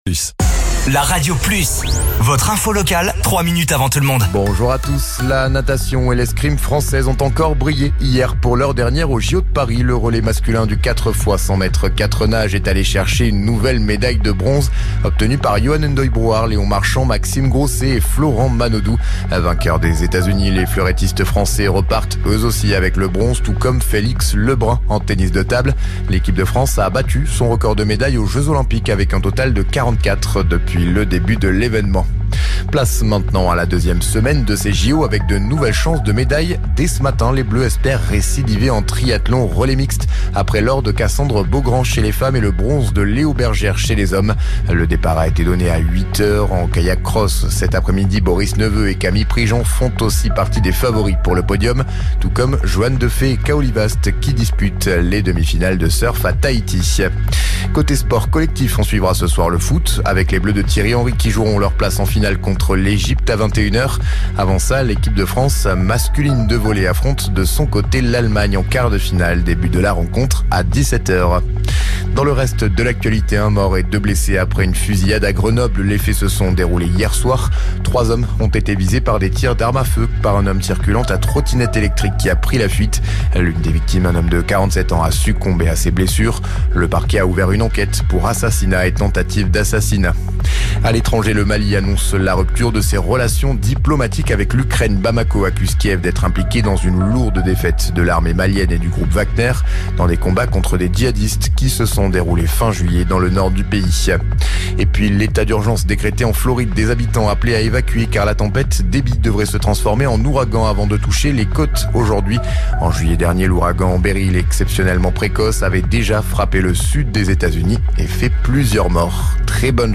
La Radio Plus, votre info locale, 3 minutes avant tout le monde. Bonjour à tous. La natation et l'escrime françaises ont encore brillé hier pour l'heure dernière au JO de Paris. Le relais masculin du 4 x 100 mètres 4 nages est allé chercher une nouvelle médaille de bronze obtenue par Johan Ndoye-Brouard, Léon Marchand, Maxime Grosset et Florent Manodou. Vainqueurs des États-Unis, les fleurettistes français repartent eux aussi avec le bronze, tout comme Félix Lebrun en tennis de table. L'équipe de France a battu son record de médailles aux Jeux Olympiques avec un total de 44 depuis le début de l'événement. Place maintenant à la deuxième semaine de ces JO avec de nouvelles chances de médailles. Dès ce matin, les Bleus espèrent récidiver en triathlon relais mixte après l'or de Cassandre Beaugrand chez les femmes et le bronze de Léo Bergère chez les hommes. Le départ a été donné à 8h en kayak cross. Cet après-midi, Boris Neveu et Camille Prigent font aussi partie des favoris pour le podium, tout comme Joanne Defay et Kaoli Vast qui disputent les demi-finales de surf à Tahiti. Côté sport collectif, on suivra ce soir le foot avec les Bleus de Thierry Henry qui joueront leur place en finale contre l'Égypte à 21h. Avant ça, l'équipe de France masculine de volley affronte de son côté l'Allemagne en quart de finale. Début de la rencontre à 17h. Dans le reste de l'actualité, un mort et 2 blessés après une fusillade à Grenoble. Les faits se sont déroulés hier soir. 3 hommes ont été visés par des tirs d'armes à feu par un homme circulant à trottinette électrique qui a pris la fuite. L'une des victimes, un homme de 47 ans, a succombé à ses blessures. Le parquet a ouvert une enquête pour assassinat et tentative d'assassinat. À l'étranger, le Mali annonce la rupture de ses relations diplomatiques avec l'Ukraine. Bamako accuse Kiev d'être impliqué dans une lourde défaite de l'armée malienne et du groupe Wagner dans des combats contre des djihadistes qui se sont déroulés fin juillet dans le nord du pays. Et puis l'état d'urgence décrété en Floride, des habitants appelés à évacuer car la tempête Debby devrait se transformer en ouragan avant de toucher les côtes aujourd'hui. En juillet dernier, l'ouragan Beryl, exceptionnellement précoce, avait déjà frappé le sud des États-Unis et fait plusieurs morts. Très bonne